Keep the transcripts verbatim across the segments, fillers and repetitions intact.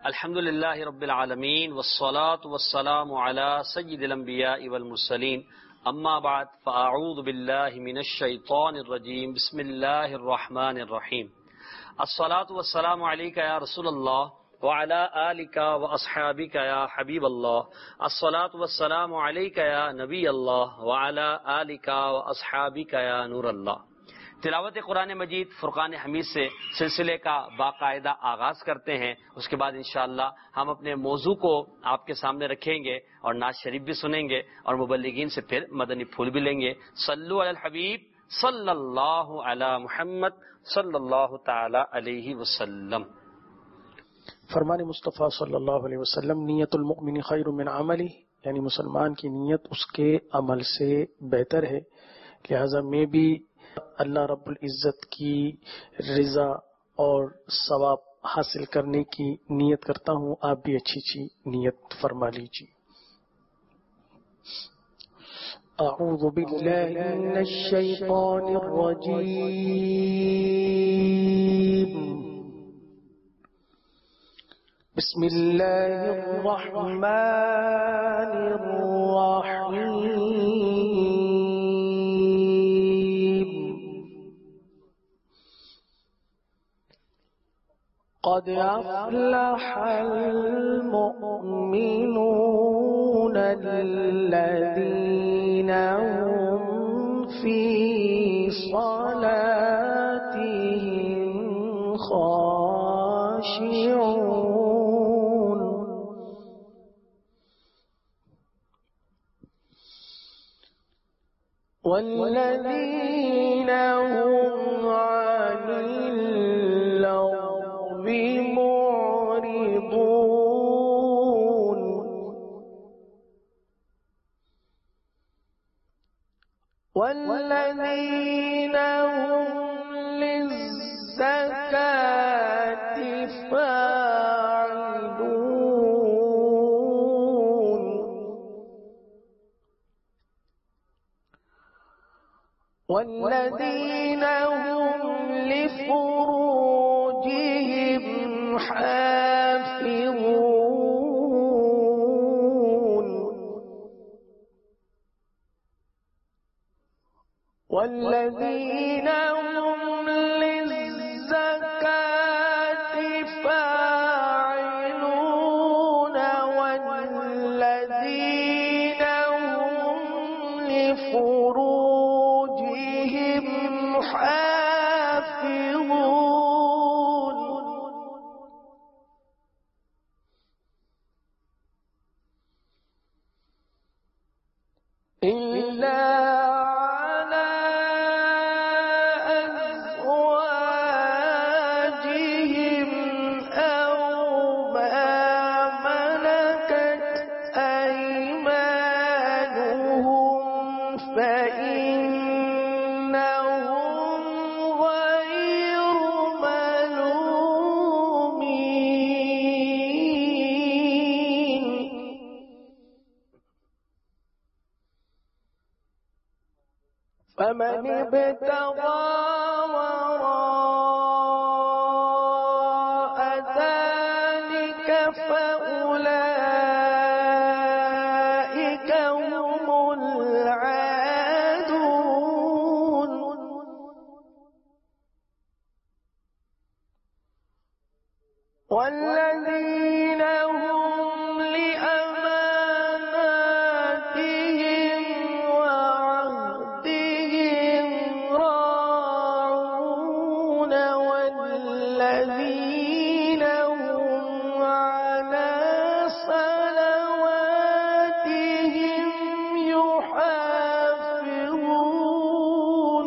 अल्हम्दुलिल्लाहि रब्बिल आलमीन वस्सलातु वस्सलामु अला सय्यिदिल अंबियाइ वल मुरसलीन अम्मा बाद फ़अऊज़ु बिल्लाहि मिनश शैतानिर रजीम बिस्मिल्लाहिर रहमानिर रहीम अस्सलातु वस्सलामु अलैका या रसूलल्लाह व अला आलिका व अस्हाबिका या हबीबल्लाह अस्सलातु वस्सलामु अलैका या नबीयल्लाह व अला आलिका व अस्हाबिका या नूरल्लाह। तिलावत कुरान मजीद फुरकान हमीद से सिलसिले का बाकायदा आगाज करते हैं। उसके बाद इंशाअल्लाह हम अपने मौजू को आपके सामने रखेंगे और नाज शरीफ भी सुनेंगे और मुबल्लिगीन से फिर मदनी फूल भी लेंगे। सल्लु अलल हबीब सल्लल्लाहु अला मुहम्मद सल्लल्लाहु तआला अलैहि वसल्लम। फरमान मुस्तफ़ा सल्लल्लाहु अलैहि वसल्लम, नियतुल मुमिन खैरुम मिन अमली, यानी मुसलमान की नीयत उसके अमल से बेहतर है। लिहाजा मैं भी अल्लाह रब्बुल इज्जत की रिजा और सवाब हासिल करने की नीयत करता हूँ। आप भी अच्छी अच्छी नीयत फरमा लीजिए। अऊज़ु बिल्लाहि मिनश शैतानिर रजीम। बिस्मिल्लाहिर रहमानिर रहीम। قد أفلح المؤمنون الذين هم في صلاتهم خاشعون والذين هم عن اللغو معرضون والذين هم للزكاة فاعلون والذين هم لفروجهم حافظون والذين هم للزكاة فاعلون والذين هم لفروجهم حافظون إلا على أزواجهم أو ما ملكت أيمانهم فإنهم غير ملومين فمن ابتغى وراء ذلك فأولئك هم العادون والذين هم لأماناتهم وعهدهم راعون والذين هم على صلواتهم يحافظون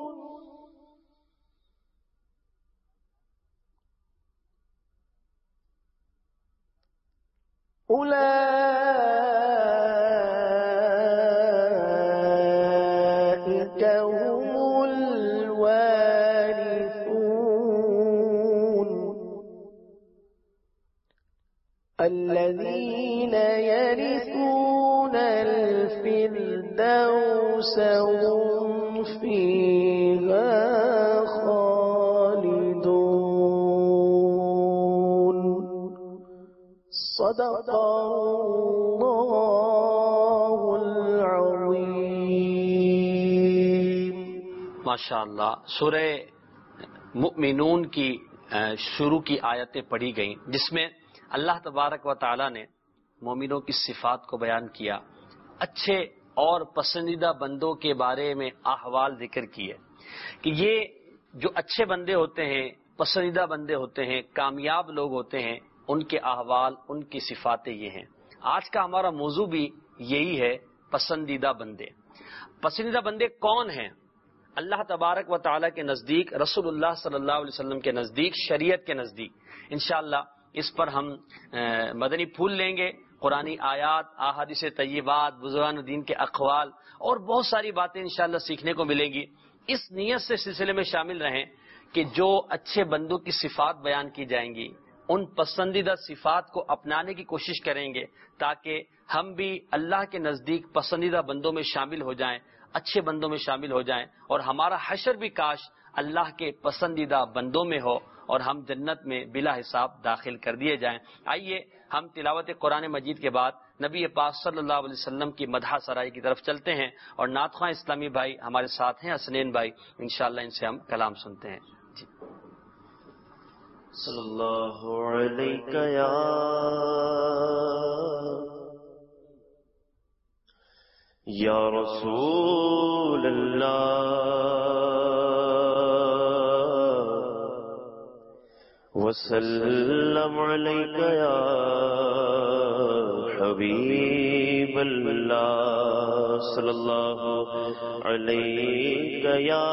أولئك هم الوارثون الذين يرثون الفردوس هم فيها خالدون صدق اللہ العظیم۔ ماشاء اللہ، سورہ مؤمنون کی شروع کی آیتیں پڑھی گئیں، جس میں اللہ تبارک و تعالی نے مومنوں کی صفات کو بیان کیا، اچھے اور پسندیدہ بندوں کے بارے میں احوال ذکر کیے کہ یہ جو اچھے بندے ہوتے ہیں، پسندیدہ بندے ہوتے ہیں، کامیاب لوگ ہوتے ہیں، ان کے احوال، ان کی صفاتیں یہ ہیں۔ آج کا ہمارا موضوع بھی یہی ہے، پسندیدہ بندے۔ پسندیدہ بندے کون ہیں؟ اللہ تبارک و تعالیٰ کے نزدیک، رسول اللہ صلی اللہ علیہ وسلم کے نزدیک، شریعت کے نزدیک انشاءاللہ اس پر ہم مدنی پھول لیں گے۔ قرآنی آیات، احادیث طیبات، بزرگان دین کے اقوال اور بہت ساری باتیں انشاءاللہ سیکھنے کو ملیں گی۔ اس نیت سے سلسلے میں شامل رہیں کہ جو اچھے بندوں کی صفات بیان کی جائیں گی، ان پسندیدہ صفات کو اپنانے کی کوشش کریں گے تاکہ ہم بھی اللہ کے نزدیک پسندیدہ بندوں میں شامل ہو جائیں، اچھے بندوں میں شامل ہو جائیں، اور ہمارا حشر بھی کاش اللہ کے پسندیدہ بندوں میں ہو اور ہم جنت میں بلا حساب داخل کر دیے جائیں۔ آئیے ہم تلاوت قرآن مجید کے بعد نبی پاک صلی اللہ علیہ وسلم کی مدح سرائی کی طرف چلتے ہیں، اور نعت خواں اسلامی بھائی ہمارے ساتھ ہیں، حسنین بھائی، انشاءاللہ ان سے ہم کلام سنتے ہیں۔ جی۔ صلی اللہ علیہ یا یا رسول اللہ، وسلم علیک یا حبیب اللہ، صلی اللہ علیہ یا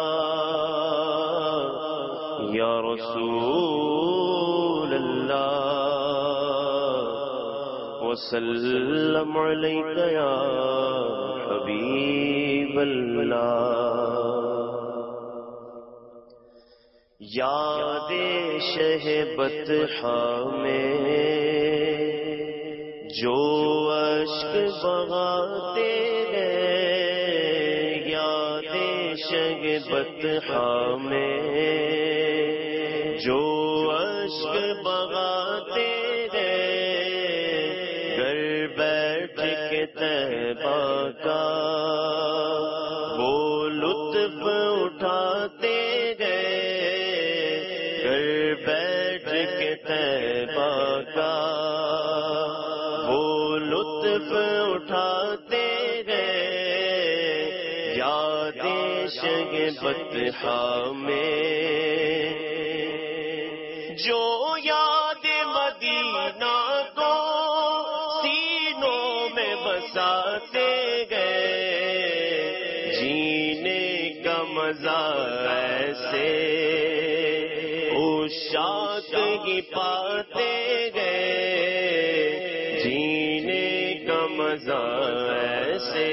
یا رسول اللہ، وسلم علیک یا حبیب اللہ۔ یاد شہ بطحا میں جو اشک بہاتے گئے، یاد شہ بطحا میں جو اشک بہاتے گئے، گھر بیٹھ کے طیبہ کا وہ لطف اٹھاتے گئے، گھر بیٹھ کے طیبہ کا وہ لطف اٹھاتے گئے، یاد شگ بطحا میں جو یاد مدینہ کو سینوں میں بساتے گئے، جینے کا مزہ ایسے عشاق ہی پاتے گئے، جینے کا مزہ ایسے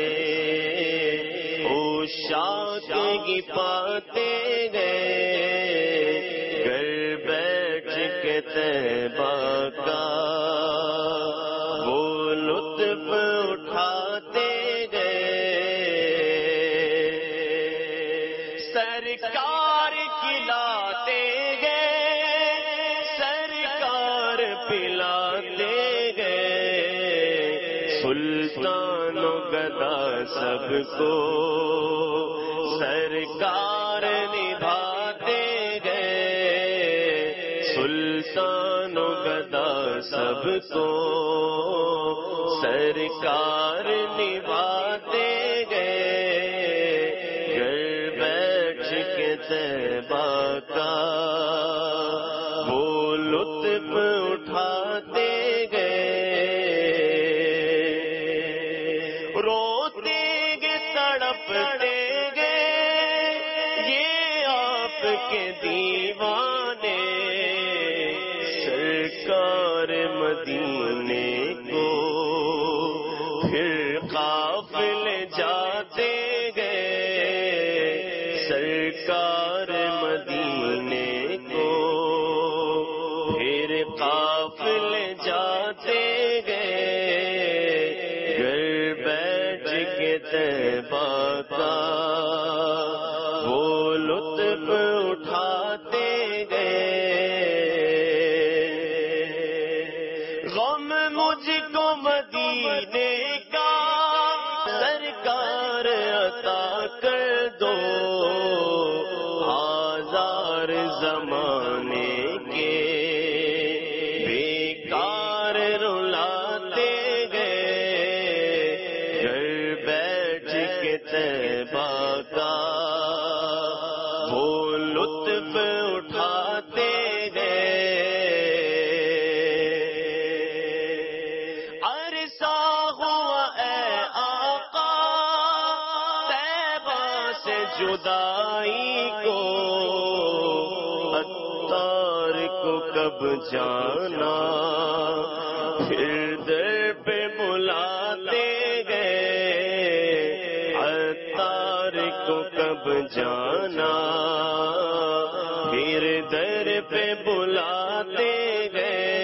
عشاق ہی پاتے گئے، گھر بیٹھ کے طیبہ کا وہ لطف اٹھاتے گئے، سرکار کھلاتے گئے، سرکار پلاتے گئے، سلطان و گدا سب کو سرکار نبھاتے گئے، سلطان و گدا سب کو سرکار نبھاتے گئے، گھر بیٹھ کے طیبہ کا وہ لطف اٹھاتے گئے، روتے گے تڑپتے گئے یہ آپ کے دیوانے، سرکار مدینے کو پھر قافلے جاتے گئے، سرکار مدینے کو پھر قافلے جاتے گئے، گھر بیٹھ کے طیبہ کا وہ لطف اٹھاتے گئے، غم مجھ کو مدینے کا سرکار عطا کر دو، آزار زمانے کے بیکار رلاتے گئے، گھر بیٹھ کے طیبہ کا وہ لطف اٹھاتے گئے، عرصہ ہوا اے آقا طیبہ سے جدائی کو، عطار کو کب جانا پھر در پہ بلاتے گئے، عطار کو کب جانا پھر در پہ بلاتے گئے،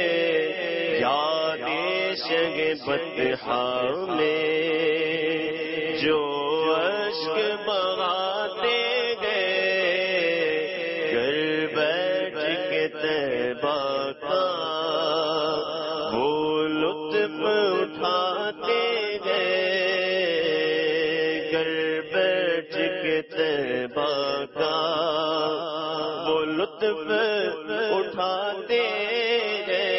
یاد شگ بطحا میں جو اشک بہاتے گئے، گھر بیٹھ کے طیبہ کا وہ لطف اٹھاتے گئے، گھر بیٹھ کے طیبہ کا وہ لطف اٹھاتے گئے۔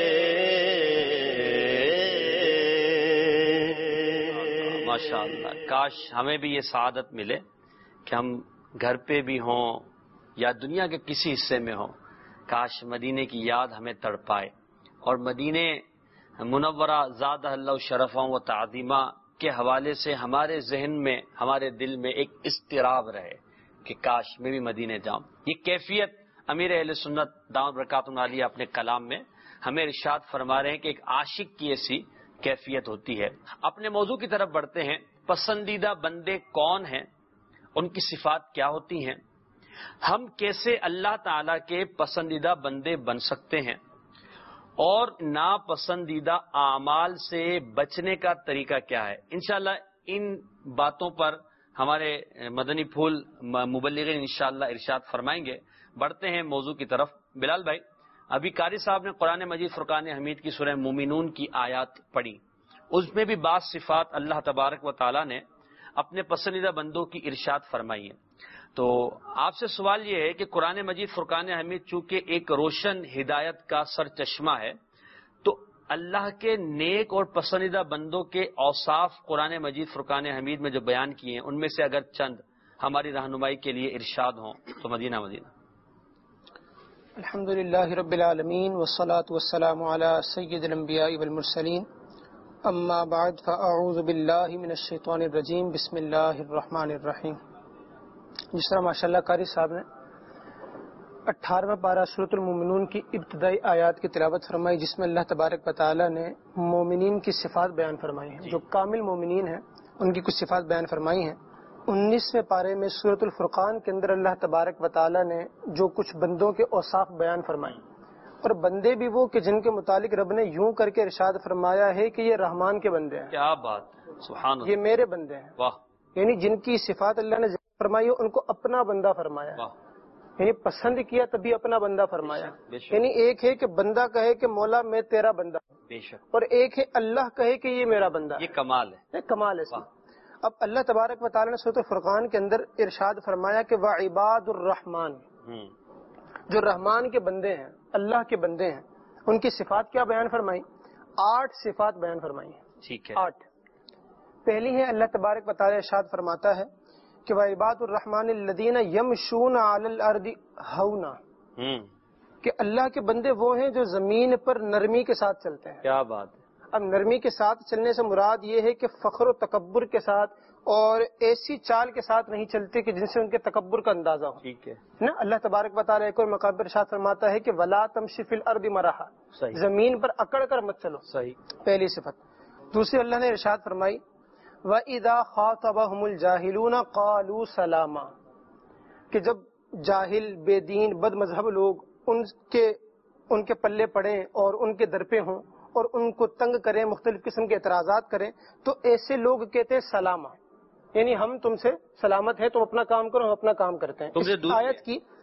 ماشاء اللہ، کاش ہمیں بھی یہ سعادت ملے کہ ہم گھر پہ بھی ہوں یا دنیا کے کسی حصے میں ہوں، کاش مدینے کی یاد ہمیں تڑپائے، اور مدینے منورہ زادہ اللہ شرفا و تعظیمہ کے حوالے سے ہمارے ذہن میں، ہمارے دل میں ایک اضطراب رہے کہ کاش میں بھی مدینے جاؤں۔ یہ کیفیت امیر اہل سنت دامت برکاتہ عالیہ اپنے کلام میں ہمیں ارشاد فرما رہے ہیں کہ ایک عاشق کی ایسی کیفیت ہوتی ہے۔ اپنے موضوع کی طرف بڑھتے ہیں۔ پسندیدہ بندے کون ہیں، ان کی صفات کیا ہوتی ہیں، ہم کیسے اللہ تعالی کے پسندیدہ بندے بن سکتے ہیں، اور ناپسندیدہ اعمال سے بچنے کا طریقہ کیا ہے۔ انشاءاللہ ان باتوں پر ہمارے مدنی پھول مبلغین انشاءاللہ ارشاد فرمائیں گے۔ بڑھتے ہیں موضوع کی طرف۔ بلال بھائی، ابھی قاری صاحب نے قرآن مجید فرقان حمید کی سورہ مومنون کی آیات پڑھی، اس میں بھی بعض صفات اللہ تبارک و تعالی نے اپنے پسندیدہ بندوں کی ارشاد فرمائی ہے۔ تو آپ سے سوال یہ ہے کہ قرآن مجید فرقان حمید چونکہ ایک روشن ہدایت کا سر چشمہ ہے، تو اللہ کے نیک اور پسندیدہ بندوں کے اوصاف قرآن مجید فرقان حمید میں جو بیان کیے ہیں، ان میں سے اگر چند ہماری رہنمائی کے لیے ارشاد ہوں تو مدینہ مدینہ۔ الحمد للہ رب العالمین والصلاة والسلام علی سید الانبیاء والمرسلین، اما بعد فاعوذ باللہ من الشیطان الرجیم، بسم اللہ الرحمن الرحیم۔ جس طرح ماشاءاللہ قاری صاحب نے اٹھارہواں پارہ سورۃ المومنون کی ابتدائی آیات کی تلاوت فرمائی، جس میں اللہ تبارک و تعالی نے مومنین کی صفات بیان فرمائی ہیں، جو کامل مومنین ہیں ان کی کچھ صفات بیان فرمائی ہیں۔ انیسویں پارے میں سورۃ الفرقان کے اندر اللہ تبارک و تعالی نے جو کچھ بندوں کے اوصاف بیان فرمائے، اور بندے بھی وہ کہ جن کے متعلق رب نے یوں کر کے ارشاد فرمایا ہے کہ یہ رحمان کے بندے ہیں۔ کیا بات، سبحان اللہ، یہ میرے بندے ہیں۔ واہ، یعنی جن کی صفات اللہ نے فرمائی ان کو اپنا بندہ فرمایا، واہ، یعنی پسند کیا تبھی اپنا بندہ فرمایا۔ بے شک، یعنی ایک ہے کہ بندہ کہے کہ مولا میں تیرا بندہ ہوں، بے شک، اور ایک ہے اللہ کہے کہ یہ میرا بندہ یہ ہے۔ کمال ہے۔ یہ کمال ہے اس میں۔ اب اللہ تبارک و تعالی نے سورۃ الفرقان کے اندر ارشاد فرمایا کہ وعباد الرحمن، ہوں، جو رحمان کے بندے ہیں، اللہ کے بندے ہیں، ان کی صفات کیا بیان فرمائی؟ آٹھ صفات بیان فرمائی ہیں۔ ٹھیک ہے، آٹھ۔ پہلی ہے اللہ تبارک و تعالی ارشاد فرماتا ہے کہ وعباد الرحمن الذین یمشون علی الارض ہونا، ہوں، کہ اللہ کے بندے وہ ہیں جو زمین پر نرمی کے ساتھ چلتے ہیں۔ کیا بات ہے۔ اب نرمی کے ساتھ چلنے سے مراد یہ ہے کہ فخر و تکبر کے ساتھ اور ایسی چال کے ساتھ نہیں چلتے کہ جن سے ان کے تکبر کا اندازہ ہو ٹھیک ہے، نا۔ اللہ تبارک و تعالیٰ ایک اور مقام پر ارشاد فرماتا ہے کہ ولا تمشی فی الارض مرحا، صحیح، زمین پر اکڑ کر مت چلو، صحیح، پہلی صفت۔ دوسری اللہ نے ارشاد فرمائی وَإِذَا خَاطَبَهُمُ الْجَاهِلُونَ قَالُوا سَلَامًا، کہ جب جاہل، بے دین، بد مذہب لوگ ان کے ان کے پلے پڑیں اور ان کے در پہ ہوں اور ان کو تنگ کریں، مختلف قسم کے اعتراضات کریں، تو ایسے لوگ کہتے ہیں سلامہ، یعنی ہم تم سے سلامت ہیں، تم اپنا کام کرو، ہم اپنا کام کرتے ہیں۔ تم سے اس دور آیت کی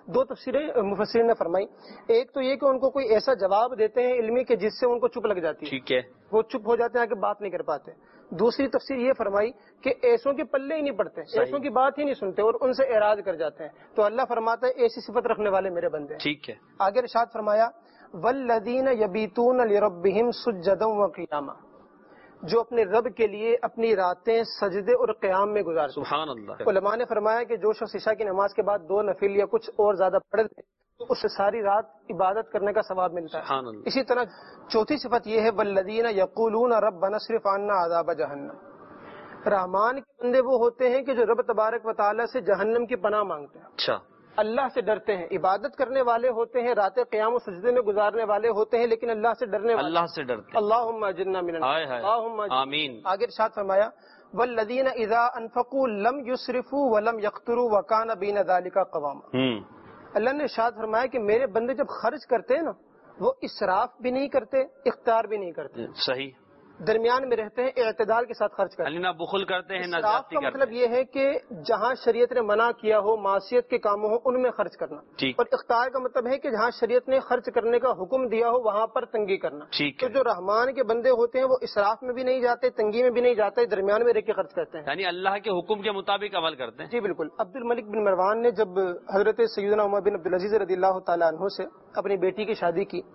دو تفسیریں مفسرین نے فرمائی. ایک تو یہ کہ ان کو کوئی ایسا جواب دیتے ہیں علمی کہ جس سے ان کو چپ لگ جاتی ہے, ٹھیک ہے, وہ چپ ہو جاتے ہیں کہ بات نہیں کر پاتے. دوسری تفسیر یہ فرمائی کہ ایسوں کے پلے ہی نہیں پڑتے, ایسوں کی بات ہی نہیں سنتے اور ان سے اعراض کر جاتے ہیں. تو اللہ فرماتا ہے ایسی صفت رکھنے والے میرے بندے ہیں. ٹھیک ہے. آگے ارشاد فرمایا والذین یبیتون لربہم سجدا وقیاما, جو اپنے رب کے لیے اپنی راتیں سجدے اور قیام میں گزارتے ہیں. سبحان اللہ. علماء نے فرمایا کہ جو شخص عشاء کی نماز کے بعد دو نفل یا کچھ اور زیادہ پڑھ لے تو اس سے ساری رات عبادت کرنے کا ثواب ملتا ہے. سبحان اللہ. اسی طرح چوتھی صفت یہ ہے والذین یقولون ربنا اصرف عنا عذاب جہنم, رحمان کے بندے وہ ہوتے ہیں کہ جو رب تبارک و تعالیٰ سے جہنم کی پناہ مانگتے ہیں, اچھا, اللہ سے ڈرتے ہیں, عبادت کرنے والے ہوتے ہیں, راتیں قیام و سجدے میں گزارنے والے ہوتے ہیں, لیکن اللہ سے ڈرنے والے, اللہ سے ڈرتے ہیں. اللہم اجرنا من النار, ہائے ہائے, اللہم اجرنا. آمین. آگے ارشاد فرمایا والذین اذا انفقوا لم یسرفوا ولم یقتروا وکان بین ذلک قواما. ہم اللہ نے ارشاد فرمایا کہ میرے بندے جب خرچ کرتے ہیں نا وہ اسراف بھی نہیں کرتے, اختیار بھی نہیں کرتے, صحیح, درمیان میں رہتے ہیں, اعتدال کے ساتھ خرچ کرتے ہیں. نہ بخل کرتے ہیں نہ اسراف زیادتی کا کرتے مطلب ہیں. یہ ہے کہ جہاں شریعت نے منع کیا ہو, معصیت کے کاموں ہو, ان میں خرچ کرنا. ٹھیک. اور اختیار کا مطلب ہے کہ جہاں شریعت نے خرچ کرنے کا حکم دیا ہو وہاں پر تنگی کرنا. ٹھیک تو ہے. جو رحمان کے بندے ہوتے ہیں وہ اسراف میں بھی نہیں جاتے, تنگی میں بھی نہیں جاتے, درمیان میں رہ کے خرچ کرتے ہیں, یعنی اللہ کے حکم کے مطابق عمل کرتے ہیں. جی بالکل. عبد الملک بن مروان نے جب حضرت سیدنا عمر بن عبدالعزیز رضی اللہ تعالیٰ عنہ سے اپنی بیٹی کی شادی کی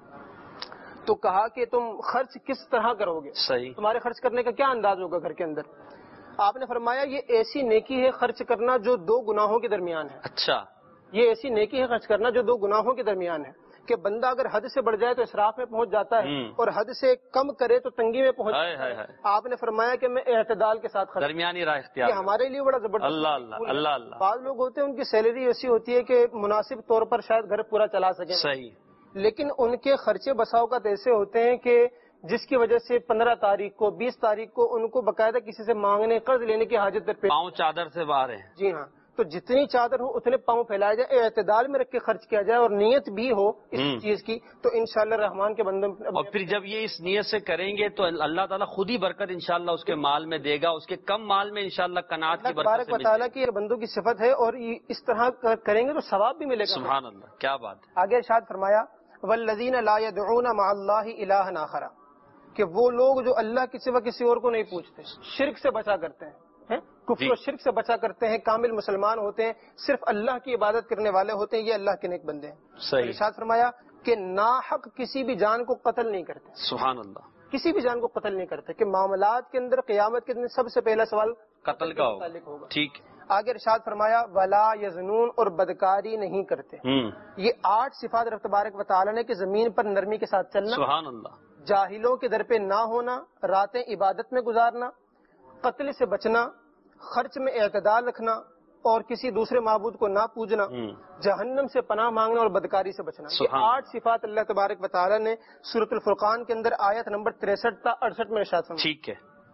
تو کہا کہ تم خرچ کس طرح کرو گے, صحیح, تمہارے خرچ کرنے کا کیا انداز ہوگا گھر کے اندر. آپ نے فرمایا یہ ایسی نیکی ہے خرچ کرنا جو دو گناہوں کے درمیان ہے. اچھا, یہ ایسی نیکی ہے خرچ کرنا جو دو گناہوں کے درمیان ہے کہ بندہ اگر حد سے بڑھ جائے تو اسراف میں پہنچ جاتا ہے اور حد سے کم کرے تو تنگی میں پہنچ جاتا ہے. آپ نے فرمایا کہ میں اعتدال کے ساتھ خرچ, درمیانی راہ اختیار. یہ ہمارے لیے بڑا زبردست. اللہ اللہ اللہ اللہ. بعض لوگ ہوتے ہیں ان کی سیلری ایسی ہوتی ہے کہ مناسب طور پر شاید گھر پورا چلا سکیں, صحیح, لیکن ان کے خرچے بسا اوقات ایسے ہوتے ہیں کہ جس کی وجہ سے پندرہ تاریخ کو بیس تاریخ کو ان کو باقاعدہ کسی سے مانگنے قرض لینے کی حاجت درپیش. پاؤں چادر سے باہر ہیں. جی ہاں, تو جتنی چادر ہو اتنے پاؤں پھیلایا جائے, اعتدال میں رکھ کے خرچ کیا جائے اور نیت بھی ہو اس چیز کی, تو انشاءاللہ رحمان کے بندوں. اور پھر جب یہ اس نیت سے کریں گے تو اللہ تعالیٰ خود ہی برکت انشاءاللہ اس کے مال میں دے گا, اس کے کم مال میں انشاءاللہ قناعت کی برکت سے ملے گا. تعالیٰ کی بندوں کی صفت ہے اور اس طرح کریں گے تو ثواب بھی ملے گا. سبحان اللہ, کیا بات ہے. آگے ارشاد فرمایا والذین لا يدعون مع اللہ الہا آخر, کہ وہ لوگ جو اللہ کے سوا کسی اور کو نہیں پوچھتے, شرک سے بچا کرتے ہیں, کفر و شرک سے بچا کرتے ہیں, کامل مسلمان ہوتے ہیں, صرف اللہ کی عبادت کرنے والے ہوتے ہیں, یہ اللہ کے نیک بندے ہیں. صحیح. ارشاد فرمایا کہ ناحق کسی بھی جان کو قتل نہیں کرتے. سبحان اللہ. کسی بھی جان کو قتل نہیں کرتے, کہ معاملات کے اندر قیامت کے دن سب سے پہلا سوال قتل کا ہوگا. ٹھیک. آگے ارشاد فرمایا ولا یزنون, اور بدکاری نہیں کرتے. یہ آٹھ صفات رب تبارک و تعالیٰ نے کہ زمین پر نرمی کے ساتھ چلنا, سبحان اللہ, جاہلوں کے در پہ نہ ہونا, راتیں عبادت میں گزارنا, قتل سے بچنا, خرچ میں اعتدال رکھنا اور کسی دوسرے معبود کو نہ پوجنا, جہنم سے پناہ مانگنا اور بدکاری سے بچنا. یہ آٹھ صفات اللہ تبارک و تعالیٰ نے سورۃ الفرقان کے اندر آیت نمبر تریسٹھ تا اڑسٹھ میں ارشاد فرمایا. ٹھیک ہے.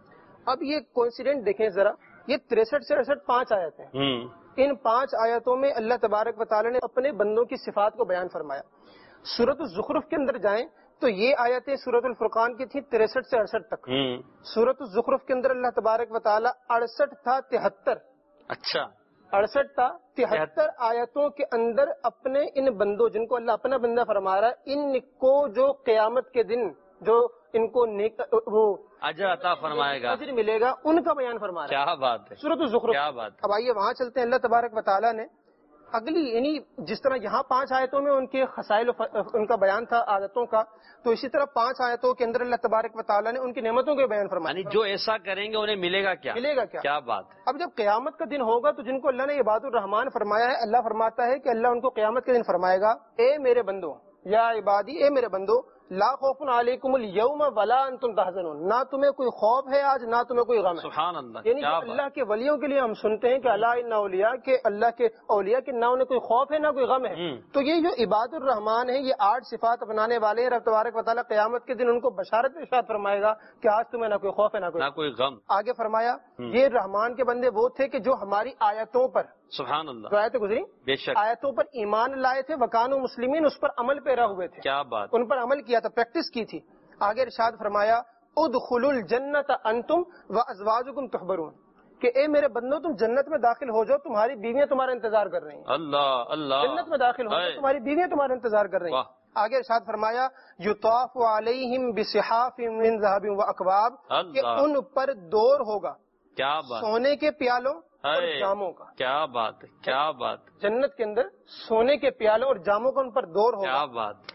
اب یہ کوئنسیڈنٹ دیکھیں ذرا, یہ تریسٹھ سے اڑسٹھ پانچ آیت ہیں. ان پانچ آیتوں میں اللہ تبارک و تعالیٰ نے اپنے بندوں کی صفات کو بیان فرمایا. سورۃ الزخرف کے اندر جائیں تو یہ آیتیں سورۃ الفرقان کی تھی تریسٹھ سے اڑسٹھ تک. سورۃ الزخرف کے اندر اللہ تبارک و تعالیٰ اڑسٹھ تھا تہتر, اچھا اڑسٹھ تھا تہتر آیتوں کے اندر اپنے ان بندوں جن کو اللہ اپنا بندہ فرما رہا ہے, ان کو جو قیامت کے دن جو ان کو نیک وہ اجر عطا فرمائے گا, اجر ملے گا, ان کا بیان فرما رہا ہے. کیا بات ہے, سورۃ الزخرف. کیا بات. اب آئیے وہاں چلتے ہیں. اللہ تبارک و تعالیٰ نے اگلی یعنی جس طرح یہاں پانچ آیتوں میں ان کے خسائل ان کا بیان تھا عادتوں کا, تو اسی طرح پانچ آیتوں کے اندر اللہ تبارک و تعالیٰ نے ان کی نعمتوں کے بیان فرمایا. یعنی جو ایسا کریں گے انہیں ملے گا کیا, ملے گا کیا, کیا بات ہے. اب جب قیامت کا دن ہوگا تو جن کو اللہ نے عباد الرحمان فرمایا ہے, اللہ فرماتا ہے کہ اللہ ان کو قیامت کے دن فرمائے گا اے میرے بندو, یا عبادی, اے میرے بندو, لا خوف علیکم اليوم ولا انتم تحزنون, نہ تمہیں کوئی خوف ہے آج نہ تمہیں کوئی غم ہے. سبحان اللہ. یعنی اللہ کے ولیوں کے لیے ہم سنتے ہیں کہ اللہ ان اولیاء کے اللہ کے اولیاء کے نہ انہیں کوئی خوف ہے نہ کوئی غم ہے. تو یہ جو عباد الرحمان ہے, یہ آٹھ صفات اپنانے والے ہیں, رب تبارک و تعالیٰ قیامت کے دن ان کو بشارت ارشاد فرمائے گا کہ آج تمہیں نہ کوئی خوف ہے نہ کوئی نہ کوئی غم. آگے فرمایا یہ رحمان کے بندے وہ تھے کہ جو ہماری آیتوں پر, سبحان اللہ, جو آیتیں گزری بے شک, آیتوں پر ایمان لائے تھے, وکانوا مسلمین, اس پر عمل پیرا ہوئے تھے. کیا بات, ان پر عمل کیا تھا, پریکٹس کی تھی. آگے ارشاد فرمایا ادخلوا الجنت انتم وازواجکم تحبرون, کہ اے میرے بندو تم جنت میں داخل ہو جاؤ، تمہاری بیویاں تمہارا انتظار کر رہی ہیں. اللہ اللہ، جنت میں داخل ہو جاؤ، تمہاری بیویاں تمہارا انتظار کر رہی ہیں. آگے ارشاد فرمایا یطاف علیہم بصحاف من ذہب واکواب، کہ ان پر دور ہوگا کیا بات، سونے کے پیالوں اور جاموں کا. کیا بات ہے، کیا بات، جنت کے اندر سونے کے پیالوں اور جاموں کا ان پر دور ہوگا. کیا بات.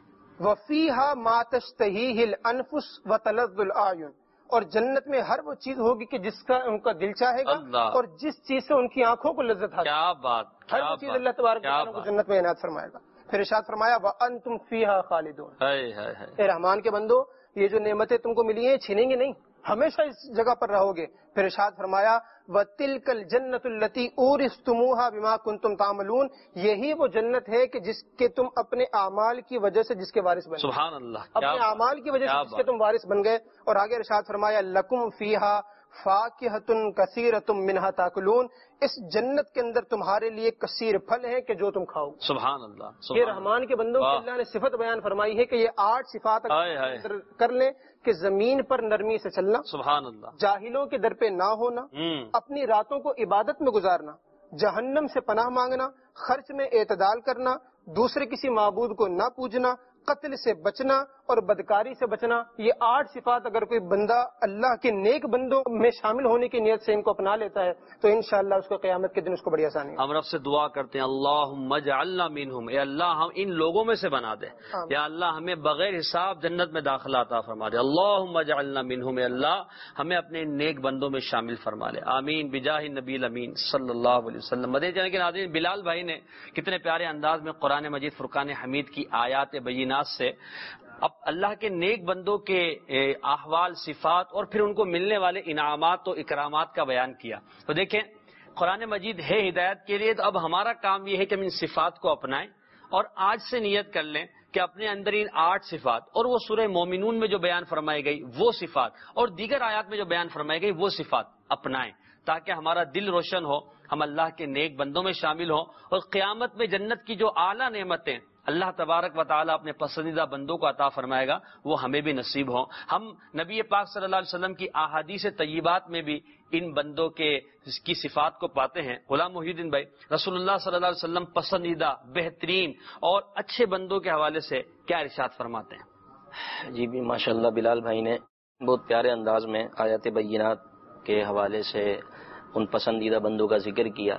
وفیہا ما تشتہیہ الانفس وتلذ الاعین، اور جنت میں ہر وہ چیز ہوگی کہ جس کا ان کا دل چاہے گا اور جس چیز سے ان کی آنکھوں کو لذت حاصل. کیا بات، ہر وہ چیز اللہ تبارک و تعالیٰ کو جنت میں عنایت فرمائے گا. پھر ارشاد فرمایا وَأَنْتُمْ فِيهَا خَالِدُونَ، اے رحمان کے بندو یہ جو نعمتیں تم کو ملی ہیں چھینیں گے نہیں، ہمیشہ اس جگہ پر رہو گے. پھر ارشاد فرمایا وَتِلْكَ الْجَنَّةُ الَّتِي أُورِثْتُمُوهَا بِمَا كُنْتُمْ تَعْمَلُونَ، یہی وہ جنت ہے کہ جس کے تم اپنے اعمال کی وجہ سے جس کے وارث بن گئے. سبحان اللہ، اپنے اعمال کی وجہ سے جس کے تم وارث بن گئے. اور آگے ارشاد فرمایا لَكُمْ فِيهَا فَاكِهَةٌ كَثِيرَةٌ مِنْهَا تَأْكُلُونَ، اس جنت کے اندر تمہارے لیے کثیر پھل ہیں کہ جو تم کھاؤ. سبحان اللہ. یہ رحمان کے بندوں کو اللہ نے صفت بیان فرمائی ہے کہ یہ آٹھ صفات اگر کر لیں کہ زمین پر نرمی سے چلنا، سبحان اللہ، جاہلوں کے در پہ نہ ہونا، اپنی راتوں کو عبادت میں گزارنا، جہنم سے پناہ مانگنا، خرچ میں اعتدال کرنا، دوسرے کسی معبود کو نہ پوجنا، قتل سے بچنا اور بدکاری سے بچنا. یہ آٹھ صفات اگر کوئی بندہ اللہ کے نیک بندوں میں شامل ہونے کی نیت سے ان کو اپنا لیتا ہے تو انشاءاللہ اس کو قیامت کے دن اس کو بڑی آسانی ہے. ہم رب سے دعا کرتے ہیں اللہم اجعلنا منہم، اے اللہ ہم ان لوگوں میں سے بنا دے. یا اللہ ہمیں بغیر حساب جنت میں داخلہ عطا فرما دے. اللہم اجعلنا منہم، اے اللہ ہمیں اپنے نیک بندوں میں شامل فرما لے. آمین بجاہ نبی الامین صلی اللہ علیہ وسلم. مدنی چینل کے ناظرین، بلال بھائی نے کتنے پیارے انداز میں قرآن مجید فرقان حمید کی آیات بینات سے اب اللہ کے نیک بندوں کے احوال، صفات اور پھر ان کو ملنے والے انعامات و اکرامات کا بیان کیا. تو دیکھیں قرآن مجید ہے ہدایت کے لیے، تو اب ہمارا کام یہ ہے کہ ہم ان صفات کو اپنائیں اور آج سے نیت کر لیں کہ اپنے اندر ان آٹھ صفات اور وہ سورہ مومنون میں جو بیان فرمائی گئی وہ صفات اور دیگر آیات میں جو بیان فرمائی گئی وہ صفات اپنائیں، تاکہ ہمارا دل روشن ہو، ہم اللہ کے نیک بندوں میں شامل ہوں اور قیامت میں جنت کی جو اعلیٰ نعمتیں اللہ تبارک و تعالیٰ اپنے پسندیدہ بندوں کو عطا فرمائے گا وہ ہمیں بھی نصیب ہوں. ہم نبی پاک صلی اللہ علیہ وسلم کی احادیث طیبات میں بھی ان بندوں کے کی صفات کو پاتے ہیں. غلام محی الدین بھائی، رسول اللہ صلی اللہ علیہ وسلم پسندیدہ، بہترین اور اچھے بندوں کے حوالے سے کیا ارشاد فرماتے ہیں؟ جی بھی ماشاء اللہ بلال بھائی نے بہت پیارے انداز میں آیات بینات کے حوالے سے ان پسندیدہ بندوں کا ذکر کیا.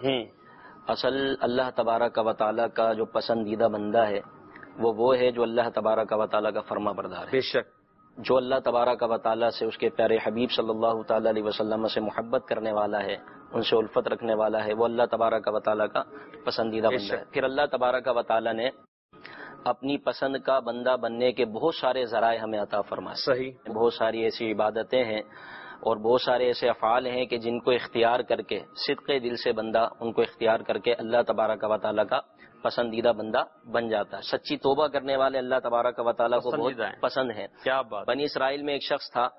اصل اللہ تبارک و تعالیٰ کا جو پسندیدہ بندہ ہے وہ وہ ہے جو اللہ تبارک و تعالیٰ کا فرما بردار ہے. بے شک جو اللہ تبارک و تعالیٰ سے، اس کے پیارے حبیب صلی اللہ تعالیٰ علیہ وسلم سے محبت کرنے والا ہے، ان سے الفت رکھنے والا ہے، وہ اللہ تبارک و تعالیٰ کا پسندیدہ بندہ ہے. پھر اللہ تبارک و تعالیٰ نے اپنی پسند کا بندہ بننے کے بہت سارے ذرائع ہمیں عطا فرمائے. صحیح، بہت ساری ایسی عبادتیں ہیں اور بہت سارے ایسے افعال ہیں کہ جن کو اختیار کر کے صدق دل سے بندہ ان کو اختیار کر کے اللہ تبارک و تعالیٰ کا پسندیدہ بندہ بن جاتا ہے. سچی توبہ کرنے والے اللہ تبارک و تعالیٰ کو بہت پسند ہیں. کیا بات. بنی اسرائیل میں ایک شخص تھا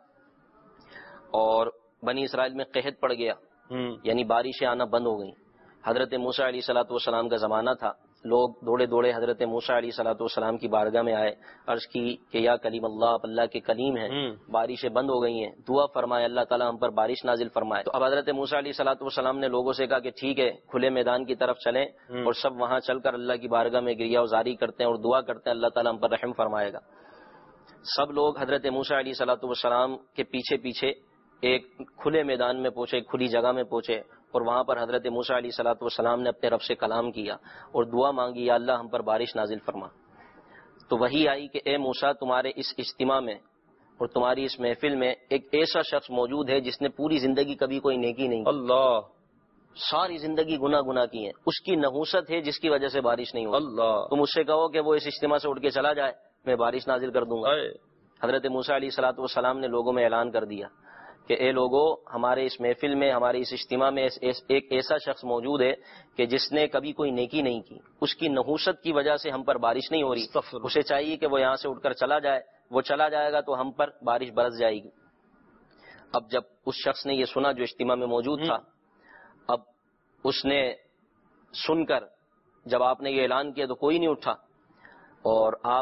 اور بنی اسرائیل میں قحط پڑ گیا، یعنی بارشیں آنا بند ہو گئیں. حضرت موسیٰ علیہ الصلوۃ والسلام کا زمانہ تھا. لوگ دوڑے دوڑے حضرت موسیٰ علیہ الصلوۃ والسلام کی بارگاہ میں آئے، عرض کی کہ یا کلیم اللہ، آپ اللہ کے کلیم ہیں، بارشیں بند ہو گئی ہیں، دعا فرمائے اللہ تعالیٰ ہم پر بارش نازل فرمائے. تو اب حضرت موسیٰ علیہ الصلوۃ والسلام نے لوگوں سے کہا کہ ٹھیک ہے، کھلے میدان کی طرف چلیں اور سب وہاں چل کر اللہ کی بارگاہ میں گریہ وزاری کرتے ہیں اور دعا کرتے ہیں اللہ تعالیٰ ہم پر رحم فرمائے گا. سب لوگ حضرت موسیٰ علیہ الصلوۃ والسلام کے پیچھے پیچھے ایک کھلے میدان میں پہنچے، ایک کھلی جگہ میں پہنچے اور وہاں پر حضرت موسیٰ علیہ الصلوۃ والسلام نے اپنے رب سے کلام کیا اور دعا مانگی، یا اللہ ہم پر بارش نازل فرما. تو وہی آئی کہ اے موسیٰ، تمہارے اس اجتماع میں اور تمہاری اس محفل میں ایک ایسا شخص موجود ہے جس نے پوری زندگی کبھی کوئی نیکی نہیں کی، اللہ ساری زندگی گناہ گناہ کی ہیں، اس کی نحوست ہے جس کی وجہ سے بارش نہیں ہوئی. اللہ تم اس سے کہو کہ وہ اس اجتماع سے اٹھ کے چلا جائے، میں بارش نازل کر دوں گا. حضرت موسیٰ علیہ الصلوۃ والسلام نے لوگوں میں اعلان کر دیا کہ اے لوگوں، ہمارے اس محفل میں، ہمارے اس اجتماع میں ایک ایسا شخص موجود ہے کہ جس نے کبھی کوئی نیکی نہیں کی، اس کی نحوست کی وجہ سے ہم پر بارش نہیں ہو رہی، اسے چاہیے کہ وہ یہاں سے اٹھ کر چلا جائے، وہ چلا جائے گا تو ہم پر بارش برس جائے گی. اب جب اس شخص نے یہ سنا جو اجتماع میں موجود تھا، اب اس نے سن کر جب آپ نے یہ اعلان کیا تو کوئی نہیں اٹھا، اور آپ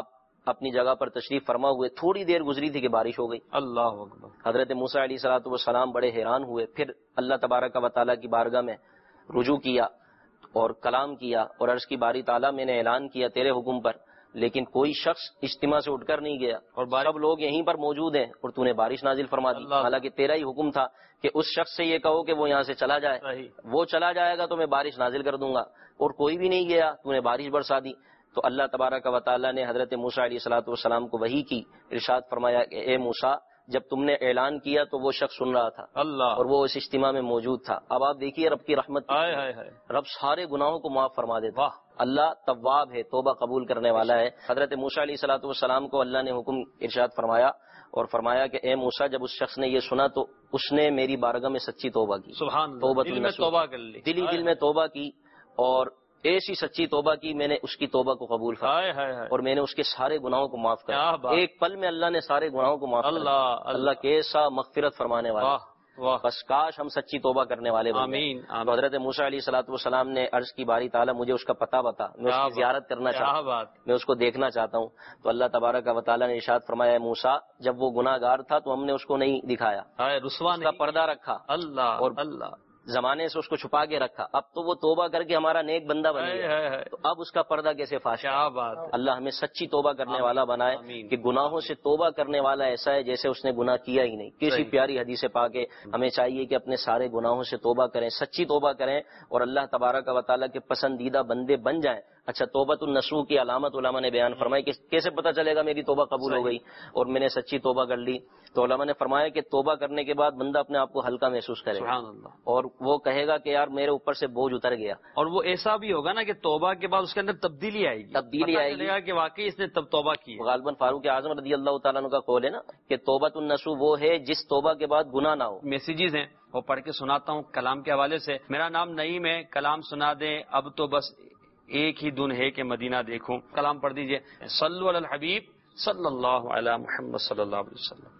اپنی جگہ پر تشریف فرما ہوئے، تھوڑی دیر گزری تھی کہ بارش ہو گئی۔ اللہ اکبر۔ حضرت موسیٰ علیہ الصلوۃ والسلام بڑے حیران ہوئے، پھر اللہ تبارک و تعالیٰ کی بارگاہ میں رجوع کیا اور کلام کیا اور عرض کی باری تعالیٰ میں نے اعلان کیا تیرے حکم پر، لیکن کوئی شخص اجتماع سے اٹھ کر نہیں گیا اور سب لوگ یہیں پر موجود ہیں اور تو نے بارش نازل فرما دی، حالانکہ تیرا ہی حکم تھا کہ اس شخص سے یہ کہو کہ وہ یہاں سے چلا جائے، وہ چلا جائے گا تو میں بارش نازل کر دوں گا، اور کوئی بھی نہیں گیا، تو نے بارش برسا دی۔ تو اللہ تبارک و تعالیٰ نے حضرت موسیٰ علیہ الصلوۃ والسلام کو وحی کی، ارشاد فرمایا کہ اے موسیٰ جب تم نے اعلان کیا تو وہ شخص سن رہا تھا اللہ، اور وہ اس اجتماع میں موجود تھا۔ اب آپ دیکھیے رب کی رحمت، رب سارے گناہوں کو معاف فرما دیتا، اللہ تواب ہے، توبہ قبول کرنے والا ہے۔ حضرت موسیٰ علیہ الصلوۃ والسلام کو اللہ نے حکم ارشاد فرمایا اور فرمایا کہ اے موسیٰ جب اس شخص نے یہ سنا تو اس نے میری بارگاہ میں سچی توبہ کی، سبحان اللہ، توبہ دل میں توبہ کر لی، دلی دل میں توبہ کی، اور ایسی سچی توبہ کی میں نے اس کی توبہ کو قبول فرمایا اور میں نے اس کے سارے گناہوں کو معاف کیا، ایک پل میں اللہ نے سارے گناہوں کو معاف کیا۔ اللہ کیسا مغفرت فرمانے والا، بس کاش ہم سچی توبہ کرنے والے بن جائیں۔ تو حضرت موسیٰ علیہ الصلوۃ والسلام نے عرض کی باری تعالیٰ مجھے اس کا پتہ بتا، میں اس کی زیارت کرنا چاہتا ہوں، میں اس کو دیکھنا چاہتا ہوں۔ تو اللہ تبارک و تعالیٰ نے ارشاد فرمایا موسیٰ جب وہ گناہ گار تھا تو ہم نے اس کو نہیں دکھایا، رسوا اس کا پردہ رکھا اللہ اور اللہ زمانے سے اس کو چھپا کے رکھا، اب تو وہ توبہ کر کے ہمارا نیک بندہ بن گیا، تو اب اس کا پردہ کیسے فاش؟ اللہ ہمیں سچی توبہ کرنے والا بنائے کہ گناہوں سے توبہ کرنے والا ایسا ہے جیسے اس نے گناہ کیا ہی نہیں۔ کیسی پیاری حدیث پاک ہے، ہمیں چاہیے کہ اپنے سارے گناہوں سے توبہ کریں، سچی توبہ کریں اور اللہ تبارک و تعالیٰ کے پسندیدہ بندے بن جائیں۔ اچھا، توبۃ النصوح کی علامت علماء نے بیان فرمائی کہ کیسے پتہ چلے گا میری توبہ قبول ہو گئی اور میں نے سچی توبہ کر لی؟ تو علماء نے فرمایا کہ توبہ کرنے کے بعد بندہ اپنے آپ کو ہلکا محسوس کرے گا اور وہ کہے گا کہ یار میرے اوپر سے بوجھ اتر گیا، اور وہ ایسا بھی ہوگا نا کہ توبہ کے بعد اس کے اندر تبدیلی آئے گی، تبدیلی آئے گی کہ واقعی اس نے تب توبہ کی۔ غالباً فاروق اعظم رضی اللہ تعالیٰ عنہ کا قول ہے نا کہ توبۃ النصوح وہ ہے جس توبہ کے بعد گناہ نہ ہو۔ میسیجز ہیں وہ پڑھ کے سناتا ہوں کلام کے حوالے سے۔ میرا نام نعیم ہے، کلام سنا دیں، اب تو بس ایک ہی دن ہے کہ مدینہ دیکھوں۔ کلام پڑھ دیجئے، صلو علی الحبیب صلی اللہ علی محمد صلی اللہ علیہ وسلم۔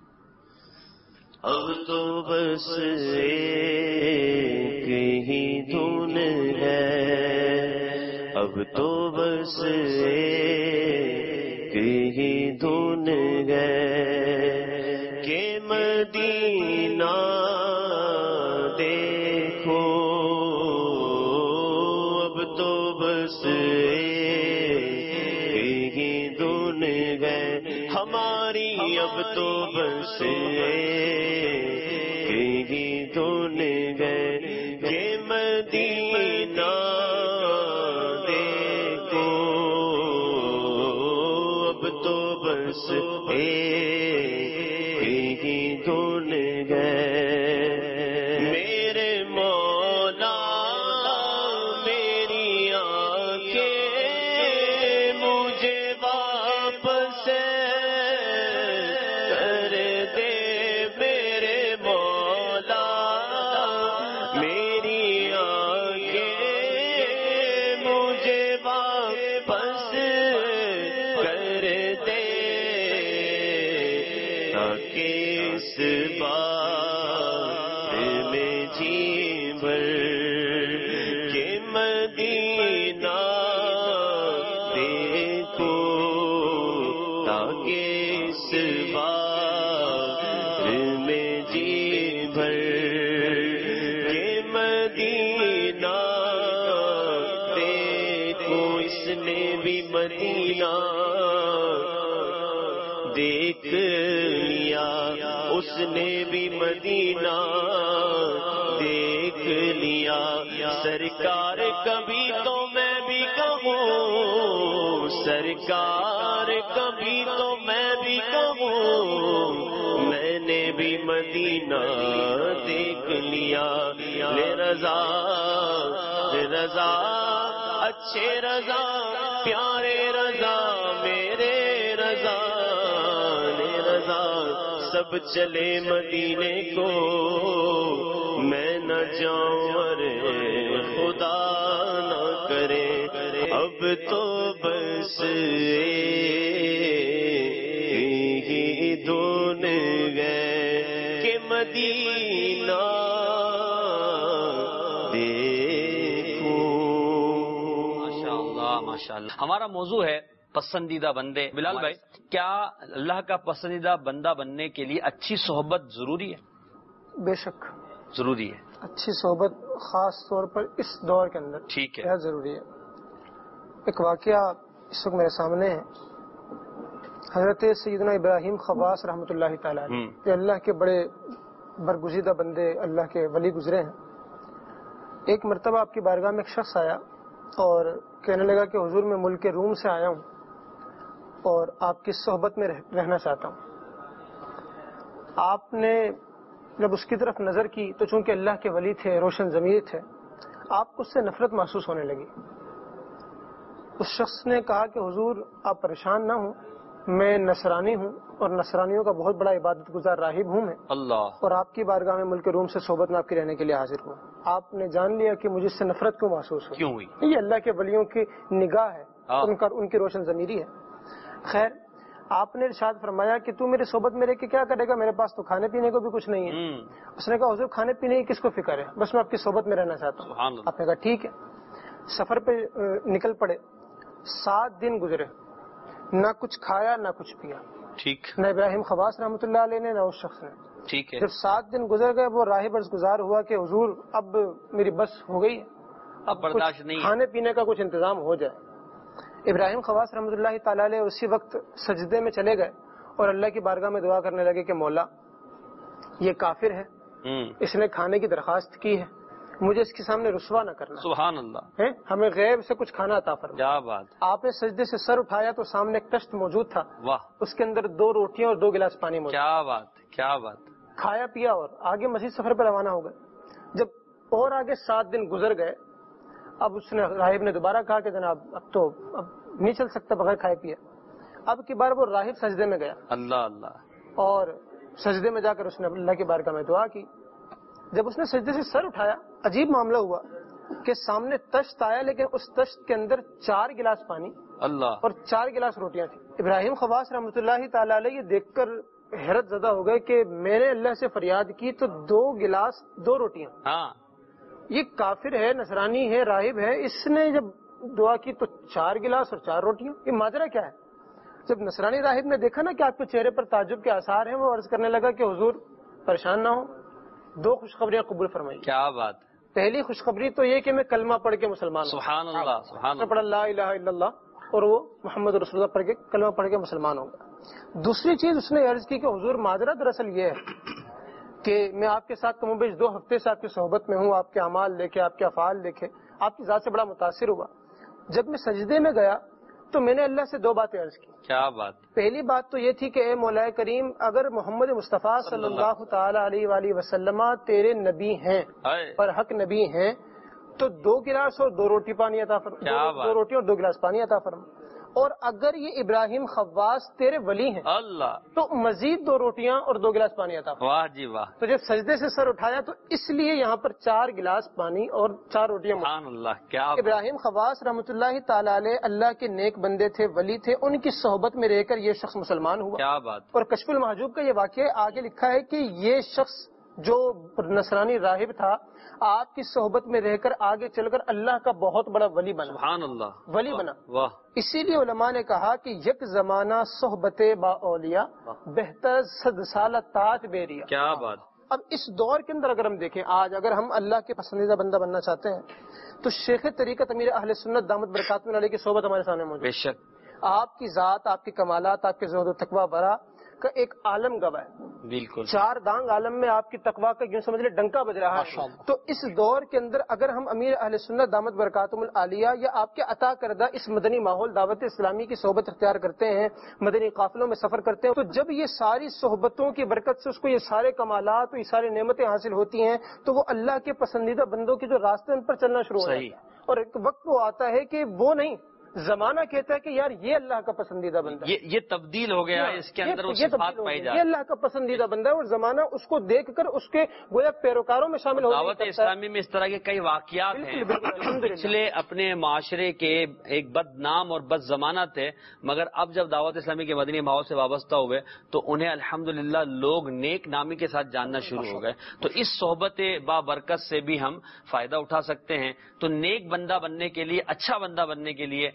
اب تو بس ایک ہی دھن ہے، اب تو بس ایک ہی دھن ہے کہ مدینہ دیکھو، اب تو بس ایک ہی دھن ہے ہماری، اب تو بس دیکھ لیا، اس نے بھی مدینہ دیکھ لیا، سرکار کبھی تو میں بھی کہوں، سرکار کبھی تو میں بھی کہوں، میں نے بھی مدینہ دیکھ لیا، لے رضا لے رضا اچھے رضا پیارے رضا میرے رضا، لے رضا سب چلے مدینے کو، میں نہ جاؤں ارے خدا نہ کرے، اب تو بس ہی دھن گئے کہ مدینہ ماشاء اللہ۔ ہمارا موضوع ہے پسندیدہ بندے. بلال بھائی، کیا اللہ کا پسندیدہ بندہ بننے کے لیے اچھی صحبت ضروری ہے؟ بے شک ضروری ہے. اچھی صحبت خاص طور پر اس دور کے اندر ٹھیک ہے، بہت ضروری ہے. ایک واقعہ اس وقت میرے سامنے ہے. حضرت سیدنا ابراہیم خواص رحمۃ اللہ تعالیٰ یہ اللہ کے بڑے برگزیدہ بندے، اللہ کے ولی گزرے ہیں. ایک مرتبہ آپ کی بارگاہ میں ایک شخص آیا اور کہنے لگا کہ حضور میں ملک روم سے آیا ہوں اور آپ کی صحبت میں رہنا چاہتا ہوں. آپ نے جب اس کی طرف نظر کی تو چونکہ اللہ کے ولی تھے، روشن ضمیر تھے، آپ کو اس سے نفرت محسوس ہونے لگی. اس شخص نے کہا کہ حضور آپ پریشان نہ ہوں، میں نصرانی ہوں اور نصرانیوں کا بہت بڑا عبادت گزار راہب ہوں میں، اللہ، اور آپ کی بارگاہ میں ملک روم سے صحبت میں آپ کے رہنے کے لیے حاضر ہوں. آپ نے جان لیا کہ مجھے اس سے نفرت کیوں محسوس ہوئی. کیوں ہوئی؟ یہ اللہ کے ولیوں کی نگاہ ہے، ان کا ان کی روشن ضمیری ہے. خیر، آپ نے ارشاد فرمایا کہ تو میرے صحبت میں رہ کے کیا کرے گا، میرے پاس تو کھانے پینے کو بھی کچھ نہیں ہے. اس نے کہا حضور کھانے پینے کی کس کو فکر ہے، بس میں آپ کی صحبت میں رہنا چاہتا ہوں. آپ نے کہا ٹھیک ہے. سفر پہ نکل پڑے. سات دن گزرے، نہ کچھ کھایا نہ کچھ پیا. ٹھیک. نہ ابراہیم خواص رحمۃ اللہ علیہ نے نہ اس شخص نے. ٹھیک ہے. جب سات دن گزر گئے وہ راہب عرض گزار ہوا کہ حضور اب میری بس ہو گئی، اب برداشت نہیں، کھانے پینے کا کچھ انتظام ہو جائے. ابراہیم خواص رحمۃ اللہ تعالی علیہ اسی وقت سجدے میں چلے گئے اور اللہ کی بارگاہ میں دعا کرنے لگے کہ مولا یہ کافر ہے، اس نے کھانے کی درخواست کی ہے، مجھے اس کے سامنے رسوا نہ کرنا. سبحان اللہ. ہمیں غیب سے کچھ کھانا عطا فرما. کیا بات. آپ نے سجدے سے سر اٹھایا تو سامنے ایک تشت موجود تھا. واہ. اس کے اندر دو روٹیاں اور دو گلاس پانی موجود. کیا بات، کیا بات. کھایا پیا اور آگے مزید سفر پر روانہ ہو گئے. جب اور آگے سات دن گزر گئے، اب اس نے راہب نے دوبارہ کہا کہ جناب اب تو اب نہیں چل سکتا بغیر کھائے پیے. اب کی بار وہ راہب سجدے میں گیا. اللہ اللہ. اور سجدے میں جا کر اس نے اللہ کی بارگاہ میں دعا کی. جب اس نے سجدے سے سر اٹھایا، عجیب معاملہ ہوا کہ سامنے تشت آیا، لیکن اس تشت کے اندر چار گلاس پانی اللہ اور چار گلاس روٹیاں تھیں. ابراہیم خواص رحمۃ اللہ تعالی علیہ یہ دیکھ کر حیرت زدہ ہو گئے کہ میں نے اللہ سے فریاد کی تو دو گلاس دو روٹیاں. ہاں، یہ کافر ہے، نصرانی ہے، راہب ہے، اس نے جب دعا کی تو چار گلاس اور چار روٹیاں. یہ ماجرا کیا ہے؟ جب نصرانی راہب نے دیکھا نا کہ آپ کے چہرے پر تعجب کے آثار ہیں، وہ عرض کرنے لگا کہ حضور پریشان نہ ہو، دو خوشخبریاں قبول فرمائی. کیا بات. پہلی خوشخبری تو یہ کہ میں کلمہ پڑھ کے مسلمان ہوں. سبحان اللہ، سبحان اللہ. پڑھ لا الہ الا اللہ اور وہ محمد رسول اللہ پڑھ کے کلمہ پڑھ کے مسلمان ہوں گا. دوسری چیز اس نے عرض کی کہ حضور معذرت دراصل یہ ہے کہ میں آپ کے ساتھ کم و بیش دو ہفتے سے آپ کی صحبت میں ہوں، آپ کے اعمال دیکھے، آپ کے افعال دیکھے، آپ کی ذات سے بڑا متاثر ہوا. جب میں سجدے میں گیا تو میں نے اللہ سے دو باتیں عرض کی. کیا بات. پہلی بات تو یہ تھی کہ اے مولا کریم، اگر محمد مصطفیٰ صلی اللہ تعالی علیہ وآلہ وسلم تیرے نبی ہیں اور حق نبی ہیں تو دو گلاس اور دو روٹی پانی عطا فرما، دو روٹی اور دو گلاس پانی عطا فرما. اور اگر یہ ابراہیم خواص تیرے ولی ہیں اللہ تو مزید دو روٹیاں اور دو گلاس پانی عطا فرما. واہ جی واہ. تو جب سجدے سے سر اٹھایا تو اس لیے یہاں پر چار گلاس پانی اور چار روٹیاں. سبحان اللہ. کیا ابراہیم خواص رحمۃ اللہ تعالی علیہ اللہ کے نیک بندے تھے، ولی تھے، ان کی صحبت میں رہ کر یہ شخص مسلمان ہوا. کیا بات. اور کشف المحجوب کا یہ واقعہ آگے لکھا ہے کہ یہ شخص جو نصرانی راہب تھا آپ کی صحبت میں رہ کر آگے چل کر اللہ کا بہت بڑا ولی بنا. سبحان اللہ. ولی بنا. واہ. اسی لیے علماء نے کہا کہ یک زمانہ صحبت با اولیاء بہتر صد سالہ تاج بیریا. کیا بات. اب اس دور کے اندر اگر ہم دیکھیں، آج اگر ہم اللہ کے پسندیدہ بندہ بننا چاہتے ہیں تو شیخ طریقت امیر اہل سنت دامت برکاتہ علیہ کی صحبت ہمارے سامنے موجود. بے شک. آپ کی ذات، آپ کے کمالات، آپ کے زہد و تقوی برا کا ایک عالم گواہ ہے. بالکل. چار دانگ عالم میں آپ کی تقوی کا یوں سمجھ لے ڈنکا بج رہا ہے. تو اس دور کے اندر اگر ہم امیر اہل سنت دامت برکاتہم العالیہ یا آپ کے عطا کردہ اس مدنی ماحول دعوت اسلامی کی صحبت اختیار کرتے ہیں، مدنی قافلوں میں سفر کرتے ہیں، تو جب یہ ساری صحبتوں کی برکت سے اس کو یہ سارے کمالات اور یہ ساری نعمتیں حاصل ہوتی ہیں تو وہ اللہ کے پسندیدہ بندوں کے جو راستے ان پر چلنا شروع ہو جاتا ہے. اور ایک وقت وہ آتا ہے کہ وہ نہیں، زمانہ کہتا ہے کہ یار یہ اللہ کا پسندیدہ بندہ ہے. یہ تبدیل ہو گیا ہے، اس کے اندر وہ صفات پائی جا رہی ہے. یہ اللہ کا پسندیدہ بندہ ہے اور زمانہ اس کو دیکھ کر اس کے گویا پیروکاروں میں شامل ہو. دعوت اسلامی میں اس طرح کے کئی واقعات ہیں پچھلے اپنے معاشرے کے ایک بد نام اور بد زمانہ تھے، مگر اب جب دعوت اسلامی کے مدنی ماحول سے وابستہ ہوئے تو انہیں الحمدللہ لوگ نیک نامی کے ساتھ جاننا شروع ہو گئے. تو اس صحبت با برکت سے بھی ہم فائدہ اٹھا سکتے ہیں. تو نیک بندہ بننے کے لیے، اچھا بندہ بننے کے لیے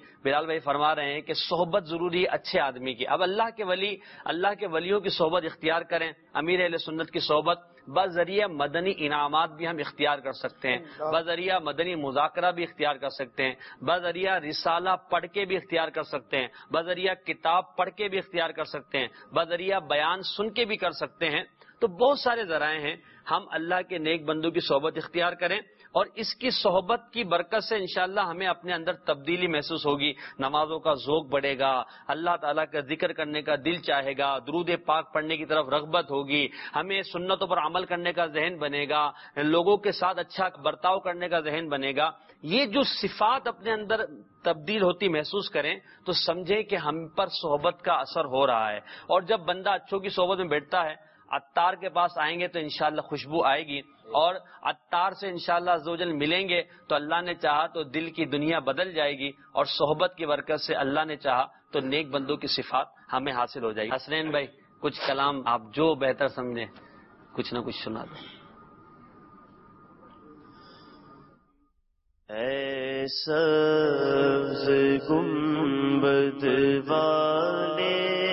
بلال بھائی فرما رہے ہیں کہ صحبت ضروری ہے اچھے آدمی کی. اب اللہ کے ولی اللہ کے ولیوں کی صحبت اختیار کریں, امیر اہل سنت کی صحبت, بذریعہ مدنی انعامات بھی ہم اختیار کر سکتے ہیں, بذریعہ مدنی مذاکرہ بھی اختیار کر سکتے ہیں, بذریعہ رسالہ پڑھ کے بھی اختیار کر سکتے ہیں, بذریعہ کتاب پڑھ کے بھی اختیار کر سکتے ہیں, بذریعہ بیان سن کے بھی کر سکتے ہیں. تو بہت سارے ذرائع ہیں, ہم اللہ کے نیک بندوں کی صحبت اختیار کریں, اور اس کی صحبت کی برکت سے انشاءاللہ ہمیں اپنے اندر تبدیلی محسوس ہوگی, نمازوں کا ذوق بڑھے گا, اللہ تعالیٰ کا ذکر کرنے کا دل چاہے گا, درود پاک پڑھنے کی طرف رغبت ہوگی, ہمیں سنتوں پر عمل کرنے کا ذہن بنے گا, لوگوں کے ساتھ اچھا برتاؤ کرنے کا ذہن بنے گا. یہ جو صفات اپنے اندر تبدیل ہوتی محسوس کریں تو سمجھیں کہ ہم پر صحبت کا اثر ہو رہا ہے. اور جب بندہ اچھوں کی صحبت میں بیٹھتا ہے, عطار کے پاس آئیں گے تو انشاءاللہ خوشبو آئے گی, اور عطار سے انشاءاللہ عزوجل ملیں گے تو اللہ نے چاہا تو دل کی دنیا بدل جائے گی, اور صحبت کی برکت سے اللہ نے چاہا تو نیک بندوں کی صفات ہمیں حاصل ہو جائے گی. حسنین بھائی کچھ کلام آپ جو بہتر سمجھیں کچھ نہ کچھ سنا دیں. اے سبز گنبد والے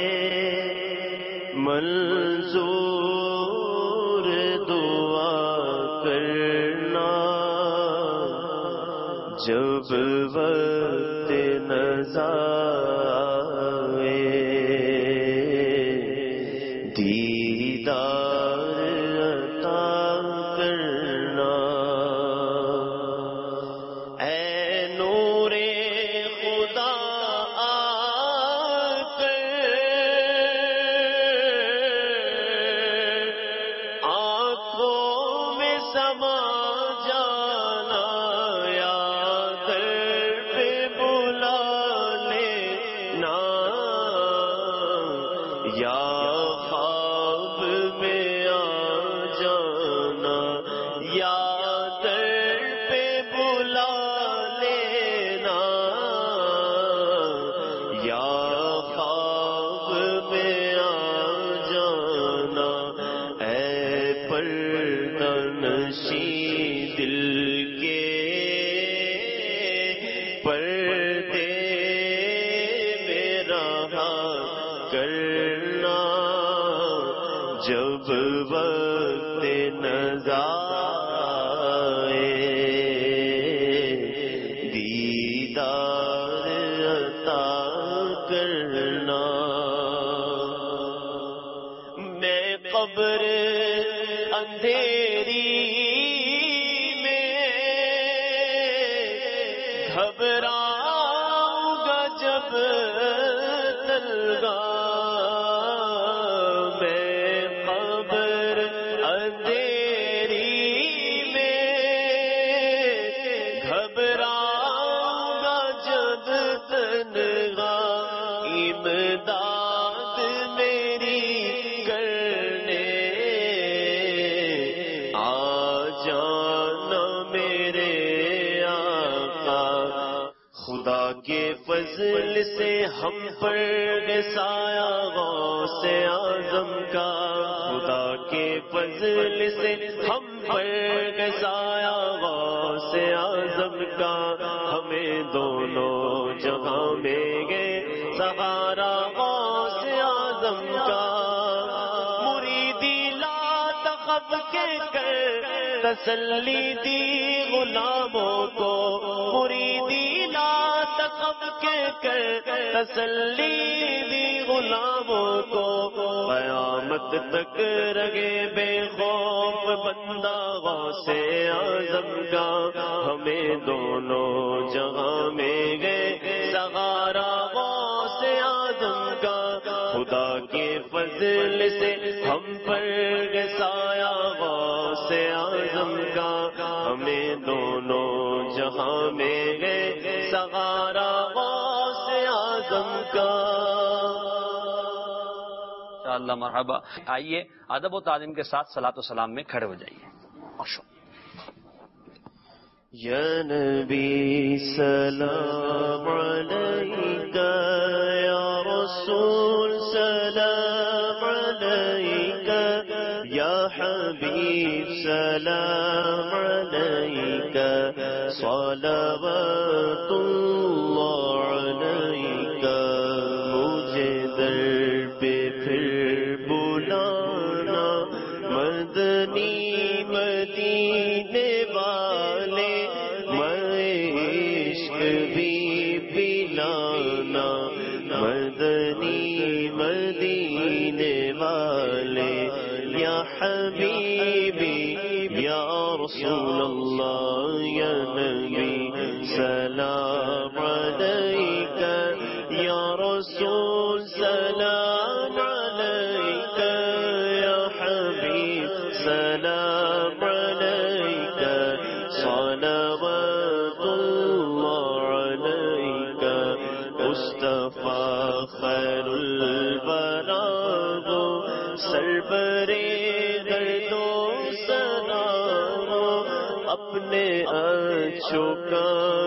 منظور دعا کرنا, جب وقت نظر آئے دیدار عطا کرنا. اے نور خدا فضل سے ہم پر سایہ غوث اعظم کا, خدا کے فضل سے ہم پر سایہ غوث اعظم کا, ہمیں دونوں جہاں میں گئے سہارا غوث اعظم کا. مریدی لا تخف کے کر تسلی دی غلاموں کو, مریدی لا تخف کے کر تسلی دی غلاموں کو, قیامت تک رگے بے خوف بندہ غوث اعظم کا. ہمیں دونوں جہاں میں گئے سہارا غوث اعظم کا, خدا کے فضل سے ہم پر سایہ غوث اعظم کا, ہمیں دونوں جہاں میں گئے سہارا غوث اعظم کا. انشاءاللہ مرحبا. آئیے ادب و تعظیم کے ساتھ صلاۃ و سلام میں کھڑے ہو جائیے. یا نبی سلام علیکہ, یا رسول سلام علیکہ, یا حبیب سلام علیک صلوات اللہ علیک مجھے در پہ پھر بلانا مدنی مدینے والے میں عشق بھی پلانا مدنی مدینے والے یا حبیبی یا رسول اللہ یا نبی سلام علیک یا رسول سلام علیک یا حبیب سلام علیک صلوات اللہ علیک مصطفیٰ خیر البراء سربر درد و سلام اپنے اچھوں کا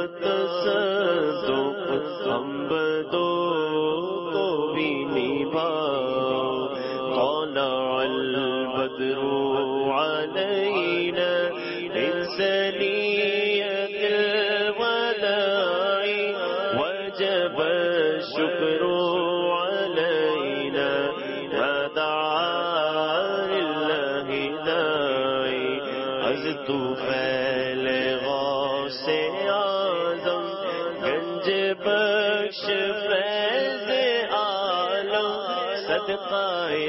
تصدق ہم بدوں کو بھی نبھاؤ طلع البدر علینا من ثنیۃ الوداع وجب الشکر علینا ودعا للہ داعی از طفیل غوث اعظم گنج بخش فیض عالم صدقہ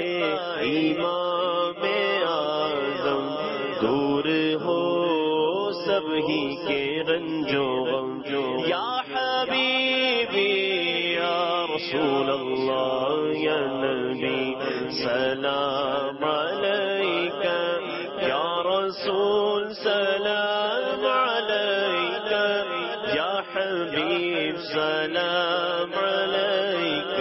امام اعظم دور ہو سب ہی کے رنجو غم یا حبیبی یا رسول اللہ یا نبی سلام علیک یا رسول سلام علیک یا حبیب سلام علیک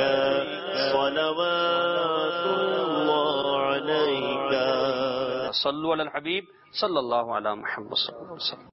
صلوات اللہ علیک صلو علی الحبیب صلی اللہ علی محمد صلی اللہ علیہ وسلم.